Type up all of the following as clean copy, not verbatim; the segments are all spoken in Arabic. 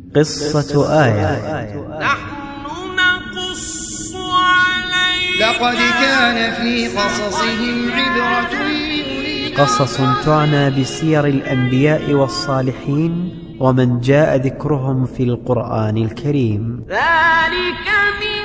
قصة آية. نحن نقص عليك لقد كان في قصصهم عبرة لأولي قصص تعنى بسير الأنبياء والصالحين ومن جاء ذكرهم في القرآن الكريم. ذلك من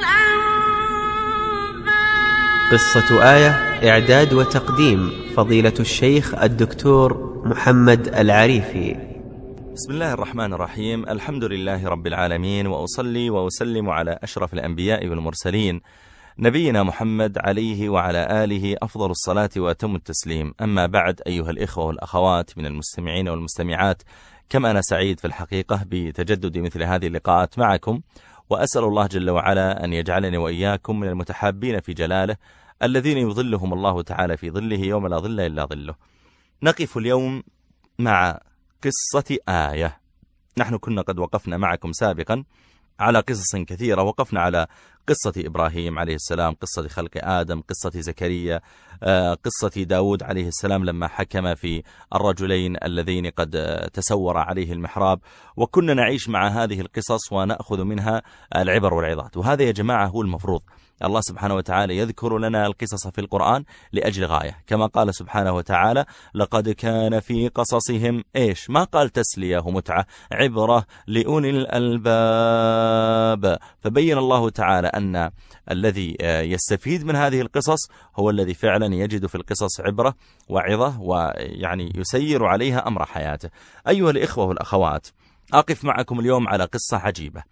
أنباء. قصة آية إعداد وتقديم فضيلة الشيخ الدكتور محمد العريفي. بسم الله الرحمن الرحيم. الحمد لله رب العالمين، وأصلي وأسلم على أشرف الأنبياء والمرسلين نبينا محمد عليه وعلى آله أفضل الصلاة وأتم التسليم. أما بعد، أيها الإخوة والأخوات من المستمعين والمستمعات، كم أنا سعيد في الحقيقة بتجدد مثل هذه اللقاءات معكم، وأسأل الله جل وعلا أن يجعلني وإياكم من المتحابين في جلاله الذين يظلهم الله تعالى في ظله يوم لا ظل إلا ظله. نقف اليوم مع قصة آية. نحن كنا قد وقفنا معكم سابقا على قصص كثيرة. وقفنا على قصة إبراهيم عليه السلام، قصة خلق آدم، قصة زكريا، قصة داود عليه السلام لما حكم في الرجلين اللذين قد تسور عليه المحراب. وكنا نعيش مع هذه القصص ونأخذ منها العبر والعظات. وهذا يا جماعة هو المفروض. الله سبحانه وتعالى يذكر لنا القصص في القرآن لأجل غاية، كما قال سبحانه وتعالى: لقد كان في قصصهم إيش؟ ما قال تسلية ومتعة، عبرة لأولي الألباب. فبين الله تعالى أن الذي يستفيد من هذه القصص هو الذي فعلا يجد في القصص عبرة وعظة، ويعني يسير عليها أمر حياته. أيها الإخوة والأخوات، أقف معكم اليوم على قصة عجيبة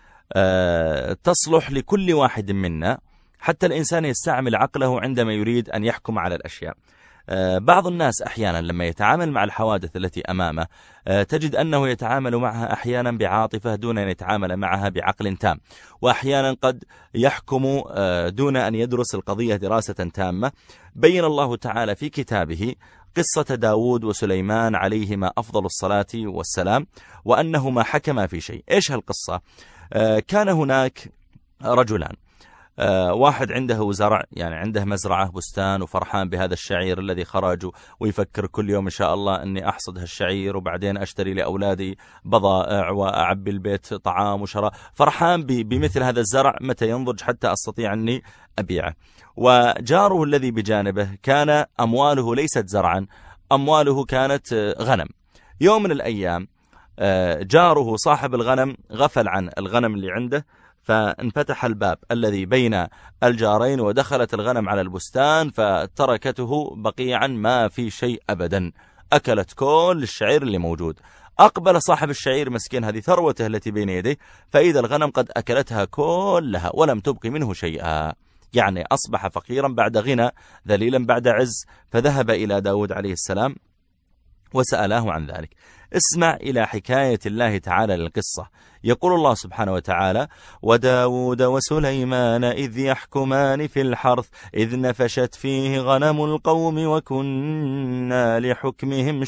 تصلح لكل واحد منا، حتى الإنسان يستعمل عقله عندما يريد أن يحكم على الأشياء. بعض الناس أحيانا لما يتعامل مع الحوادث التي أمامه تجد أنه يتعامل معها أحيانا بعاطفة دون أن يتعامل معها بعقل تام، وأحيانا قد يحكم دون أن يدرس القضية دراسة تامة. بين الله تعالى في كتابه قصة داود وسليمان عليهما أفضل الصلاة والسلام، وأنهما حكما في شيء. إيش هالقصة؟ كان هناك رجلان، واحد عنده زرع، يعني عنده مزرعة بستان، وفرحان بهذا الشعير الذي خرج، ويفكر كل يوم إن شاء الله أني أحصد هالشعير وبعدين أشتري لأولادي بضائع وأعبي البيت طعام وشراء. فرحان بمثل هذا الزرع، متى ينضج حتى أستطيع أني أبيعه. وجاره الذي بجانبه كان أمواله ليست زرعا، أمواله كانت غنم. يوم من الأيام جاره صاحب الغنم غفل عن الغنم اللي عنده، فانفتح الباب الذي بين الجارين ودخلت الغنم على البستان، فتركته بقيعا ما في شيء أبدا، أكلت كل الشعير اللي موجود. أقبل صاحب الشعير مسكين، هذه ثروته التي بين يديه، فإذا الغنم قد أكلتها كلها ولم تبقي منه شيئا، يعني أصبح فقيرا بعد غنى، ذليلا بعد عز. فذهب إلى داود عليه السلام وسأله عن ذلك. اسمع إلى حكاية الله تعالى للقصة. يقول الله سبحانه وتعالى: وداود وسليمان إذ يحكمان في الحرث إذ نفشت فيه غنم القوم وكنا لحكمهم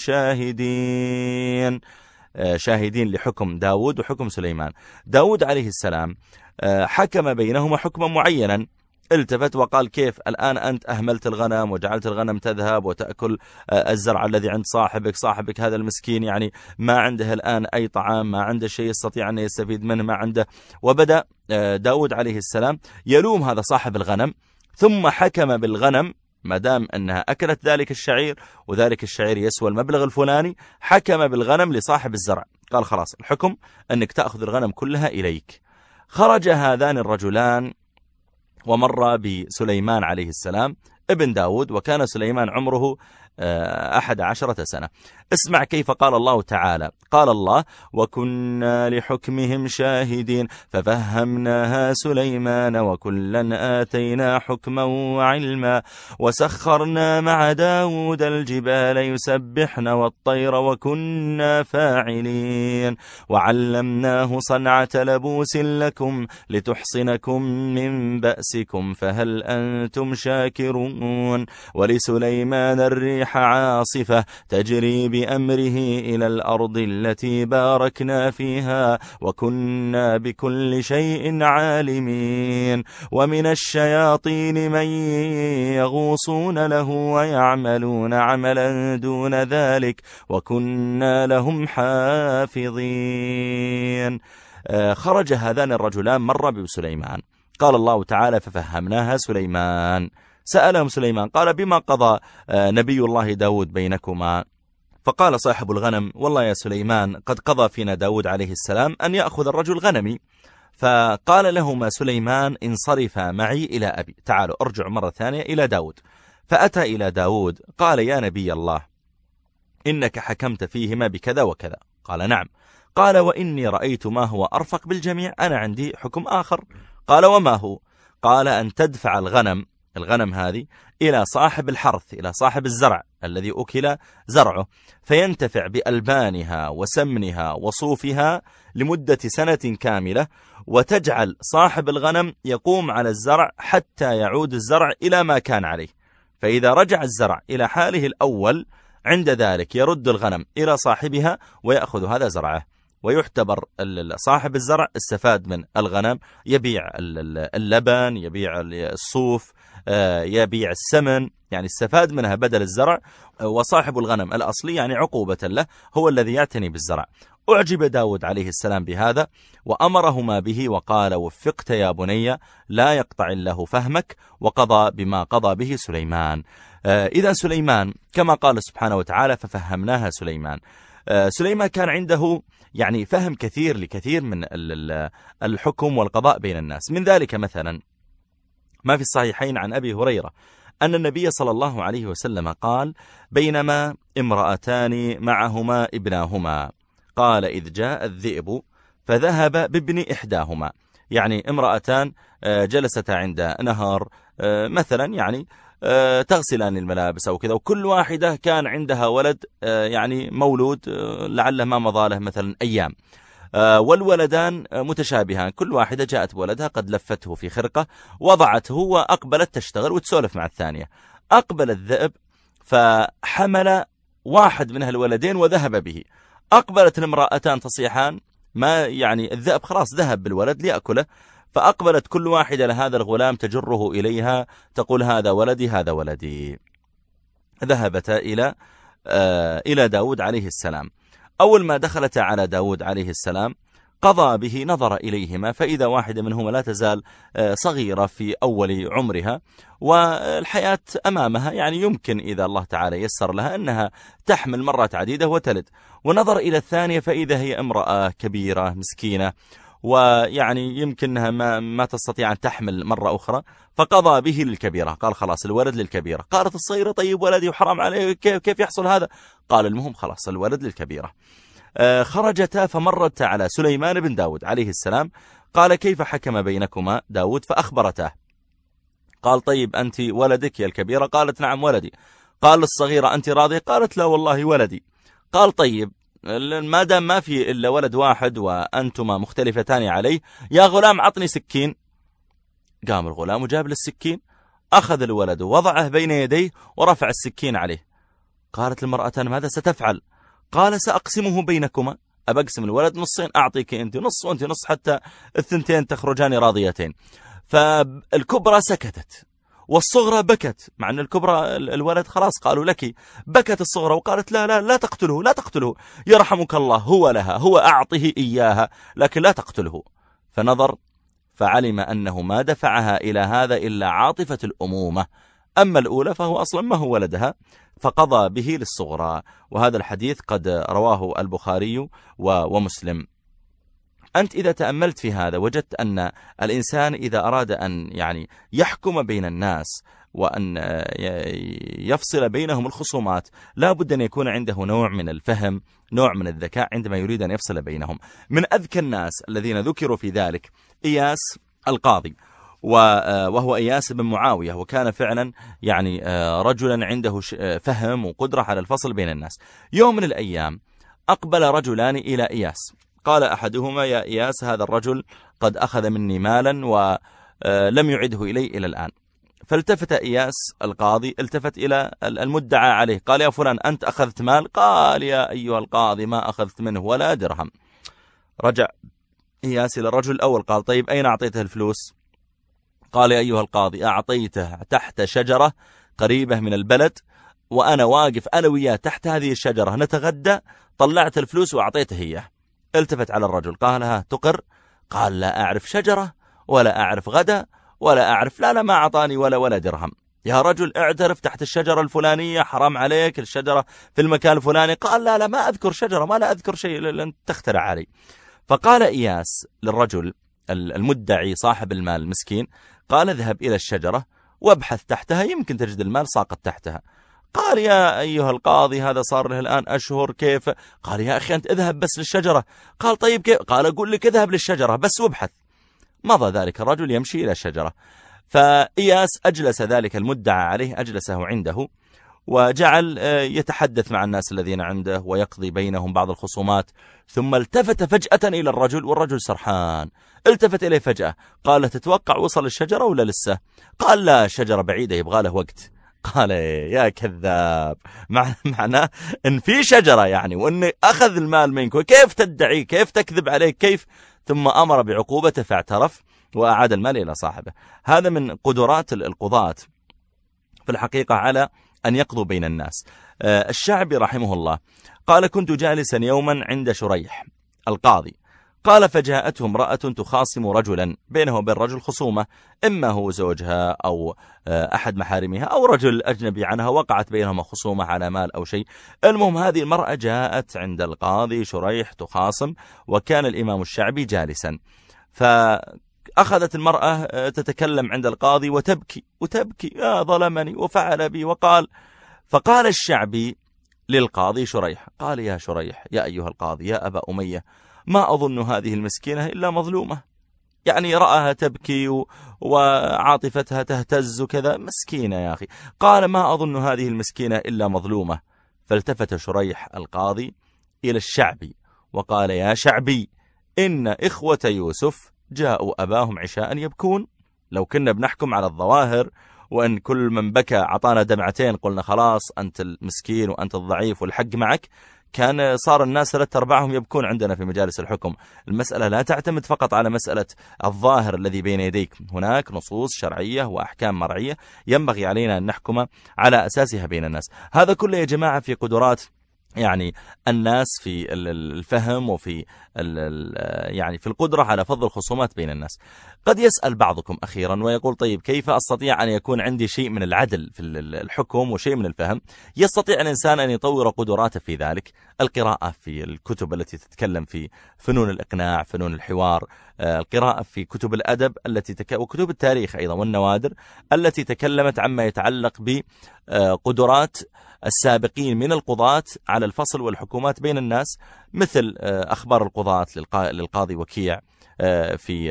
شاهدين. شاهدين لحكم داود وحكم سليمان. داود عليه السلام حكم بينهما حكما معينا، التفت وقال: كيف الآن أنت أهملت الغنم وجعلت الغنم تذهب وتأكل الزرع الذي عند صاحبك هذا المسكين، يعني ما عنده الآن أي طعام، ما عنده شيء يستطيع أن يستفيد منه، ما عنده. وبدأ داود عليه السلام يلوم هذا صاحب الغنم، ثم حكم بالغنم ما دام أنها أكلت ذلك الشعير، وذلك الشعير يسوى المبلغ الفلاني، حكم بالغنم لصاحب الزرع، قال: خلاص الحكم أنك تأخذ الغنم كلها إليك. خرج هذان الرجلان ومر بسليمان عليه السلام ابن داود، وكان سليمان عمره 11 سنة. اسمع كيف قال الله تعالى. قال الله: وكنا لحكمهم شاهدين ففهمناها سليمان وكلا آتينا حكما وعلما وسخرنا مع داود الجبال يسبحن والطير وكنا فاعلين وعلمناه صنعة لبوس لكم لتحصنكم من بأسكم فهل أنتم شاكرون ولسليمان الريح الريح عاصفة تجري بأمره إلى الأرض التي باركنا فيها وكنا بكل شيء عالمين ومن الشياطين من يغوصون له ويعملون عملا دون ذلك وكنا لهم حافظين. خرج هذان الرجلان مر بسليمان. قال الله تعالى ففهمناها سليمان. سألهم سليمان قال بما قضى نبي الله داود بينكما؟ فقال صاحب الغنم والله يا سليمان قد قضى فينا داود عليه السلام أن يأخذ الرجل غنمي. فقال لهما سليمان انصرفا معي إلى أبي، تعالوا ارجع مرة ثانية إلى داود. فأتى إلى داود قال يا نبي الله إنك حكمت فيهما بكذا وكذا. قال نعم. قال وإني رأيت ما هو أرفق بالجميع، أنا عندي حكم آخر. قال وما هو؟ قال أن تدفع الغنم هذه إلى صاحب الحرث، إلى صاحب الزرع الذي أكل زرعه، فينتفع بألبانها وسمنها وصوفها لمدة سنة كاملة، وتجعل صاحب الغنم يقوم على الزرع حتى يعود الزرع إلى ما كان عليه. فإذا رجع الزرع إلى حاله الأول عند ذلك يرد الغنم إلى صاحبها ويأخذ هذا زرعه، ويعتبر صاحب الزرع استفاد من الغنم، يبيع اللبن، يبيع الصوف، يبيع السمن، يعني استفاد منها بدل الزرع. وصاحب الغنم الأصلي يعني عقوبة له هو الذي يعتني بالزرع. أعجب داود عليه السلام بهذا وأمرهما به وقال وفقت يا بني لا يقطع الله فهمك، وقضى بما قضى به سليمان. إذا سليمان كما قال سبحانه وتعالى ففهمناها سليمان. سليمان كان عنده يعني فهم كثير لكثير من الحكم والقضاء بين الناس. من ذلك مثلا ما في الصحيحين عن أبي هريرة أن النبي صلى الله عليه وسلم قال بينما امرأتان معهما ابناهما قال إذ جاء الذئب فذهب بابن إحداهما، يعني امرأتان جلستا عند نهر مثلا يعني تغسلان الملابس أو كذا، وكل واحدة كان عندها ولد يعني مولود لعله ما مضى له مثلا أيام، والولدان متشابهان، كل واحدة جاءت بولدها قد لفته في خرقة وضعته وأقبلت تشتغل وتسولف مع الثانية. أقبل الذئب فحمل واحد من الولدين وذهب به. أقبلت المرأتان تصيحان، ما يعني الذئب خلاص ذهب بالولد ليأكله، فأقبلت كل واحدة لهذا الغلام تجره إليها تقول هذا ولدي هذا ولدي. ذهبتا إلى داود عليه السلام. أول ما دخلت على داود عليه السلام قضى به، نظر إليهما فإذا واحدة منهما لا تزال صغيرة في أول عمرها والحياة أمامها، يعني يمكن إذا الله تعالى يسر لها أنها تحمل مرات عديدة وتلد. ونظر إلى الثانية فإذا هي امرأة كبيرة مسكينة ويعني يمكنها ما تستطيع أن تحمل مرة أخرى، فقضى به للكبيرة. قال خلاص الولد للكبيرة. قالت الصغيرة طيب ولدي وحرام عليه كيف يحصل هذا؟ قال المهم خلاص الولد للكبيرة. خرجتا فمرتا على سليمان بن داود عليه السلام. قال كيف حكم بينكما داود؟ فأخبرته. قال طيب أنت ولدك يا الكبيرة؟ قالت نعم ولدي. قال للصغيرة أنت راضية؟ قالت لا والله ولدي. قال طيب ما دام ما في إلا ولد واحد وأنتما مختلفتان عليه، يا غلام عطني سكين. قام الغلام وجاب للسكين، أخذ الولد ووضعه بين يديه ورفع السكين عليه. قالت المرأتان ماذا ستفعل؟ قال سأقسمه بينكما، أبقسم الولد نصين، أعطيك أنت نص وأنت نص حتى الثنتين تخرجان راضيتين. فالكبرى سكتت والصغرى بكت، مع أن الكبرى الولد خلاص قالوا لك، بكت الصغرى وقالت لا تقتله لا تقتله، يرحمك الله هو لها، هو أعطه إياها لكن لا تقتله. فنظر فعلم أنه ما دفعها إلى هذا إلا عاطفة الأمومة، أما الأولى فهو أصلا ما هو ولدها، فقضى به للصغرى. وهذا الحديث قد رواه البخاري ومسلم. أنت إذا تأملت في هذا وجدت أن الإنسان إذا أراد أن يعني يحكم بين الناس وأن يفصل بينهم الخصومات لا بد أن يكون عنده نوع من الفهم، نوع من الذكاء عندما يريد أن يفصل بينهم. من أذكى الناس الذين ذكروا في ذلك إياس القاضي، وهو إياس بن معاوية، وكان فعلا يعني رجلا عنده فهم وقدرة على الفصل بين الناس. يوم من الأيام أقبل رجلان إلى إياس، قال أحدهما يا إياس هذا الرجل قد أخذ مني مالا ولم يعده إلي إلى الآن، فالتفت إياس القاضي، التفت إلى المدعى عليه، قال يا فلان أنت أخذت مال؟ قال يا أيها القاضي ما أخذت منه ولا درهم. رجع إياس إلى الرجل الأول، قال طيب أين أعطيته الفلوس؟ قال يا أيها القاضي أعطيته تحت شجرة قريبة من البلد، وأنا واقف أنا وياه تحت هذه الشجرة نتغدى، طلعت الفلوس وأعطيته إياه. التفت على الرجل قال ها تقر؟ قال لا أعرف شجرة ولا أعرف غدا ولا أعرف، لا ما أعطاني ولا درهم. يا رجل اعترف تحت الشجرة الفلانية، حرام عليك الشجرة في المكان الفلاني. قال لا ما أذكر شجرة، ما لا أذكر شيء لن تخترع علي. فقال إياس للرجل المدعي صاحب المال المسكين، قال اذهب إلى الشجرة وابحث تحتها يمكن تجد المال ساقط تحتها. قال يا أيها القاضي هذا صار له الآن أشهر كيف؟ قال يا أخي أنت اذهب بس للشجرة. قال طيب كيف؟ قال أقول لك اذهب للشجرة بس وابحث. مضى ذلك الرجل يمشي إلى الشجرة، فإياس أجلس ذلك المدعى عليه أجلسه عنده، وجعل يتحدث مع الناس الذين عنده ويقضي بينهم بعض الخصومات. ثم التفت فجأة إلى الرجل والرجل سرحان، التفت إليه فجأة قال تتوقع وصل الشجرة ولا لسه؟ قال لا الشجرة بعيدة يبغى له وقت. قال يا كذاب، معناه إن في شجرة يعني وإن أخذ المال منك، وكيف تدعي؟ كيف تكذب عليك؟ كيف؟ ثم أمر بعقوبته فاعترف وأعاد المال إلى صاحبه. هذا من قدرات القضاة في الحقيقة على أن يقضوا بين الناس. الشعبي رحمه الله قال كنت جالسا يوما عند شريح القاضي، قال فجاءته امرأة تخاصم رجلا، بينه وبين رجل خصومة، إما هو زوجها أو أحد محارمها أو رجل أجنبي عنها، وقعت بينهما خصومة على مال أو شيء. المهم هذه المرأة جاءت عند القاضي شريح تخاصم، وكان الإمام الشعبي جالسا، فأخذت المرأة تتكلم عند القاضي وتبكي يا ظلمني وفعل بي وقال. فقال الشعبي للقاضي شريح، قال يا شريح يا أيها القاضي يا أبا أمية، ما أظن هذه المسكينة إلا مظلومة، يعني رأها تبكي وعاطفتها تهتز كذا، مسكينة يا أخي. قال ما أظن هذه المسكينة إلا مظلومة. فالتفت شريح القاضي إلى الشعبي وقال يا شعبي إن إخوة يوسف جاءوا أباهم عشاء يبكون. لو كنا بنحكم على الظواهر وأن كل من بكى عطانا دمعتين قلنا خلاص أنت المسكين وأنت الضعيف والحق معك، كان صار الناس 3/4 يبكون عندنا في مجالس الحكم. المسألة لا تعتمد فقط على مسألة الظاهر الذي بين يديك، هناك نصوص شرعية وأحكام مرعية ينبغي علينا أن نحكم على أساسها بين الناس. هذا كله يا جماعة في قدرات يعني الناس في الفهم وفي يعني في القدرة على فض الخصومات بين الناس. قد يسأل بعضكم أخيرا ويقول طيب كيف أستطيع أن يكون عندي شيء من العدل في الحكم وشيء من الفهم؟ يستطيع الإنسان أن يطور قدراته في ذلك. القراءة في الكتب التي تتكلم في فنون الإقناع، فنون الحوار، القراءة في كتب الأدب وكتب التاريخ أيضا والنوادر التي تكلمت عما يتعلق بقدرات السابقين من القضاة على الفصل والحكومات بين الناس، مثل أخبار القضاة للقاضي وكيع في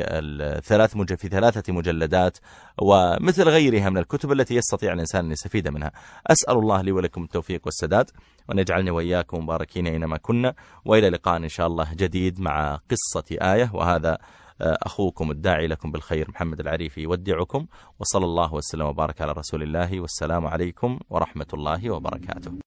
3 مجلدات، ومثل غيرها من الكتب التي يستطيع الإنسان أن يستفيد منها. أسأل الله لي ولكم التوفيق والسداد، وأن يجعلني وإياكم مباركين أينما كنا، وإلى لقاء إن شاء الله جديد مع قصة آية. وهذا أخوكم الداعي لكم بالخير محمد العريفي يودعكم، وصلى الله وسلم وبارك على رسول الله، والسلام عليكم ورحمة الله وبركاته.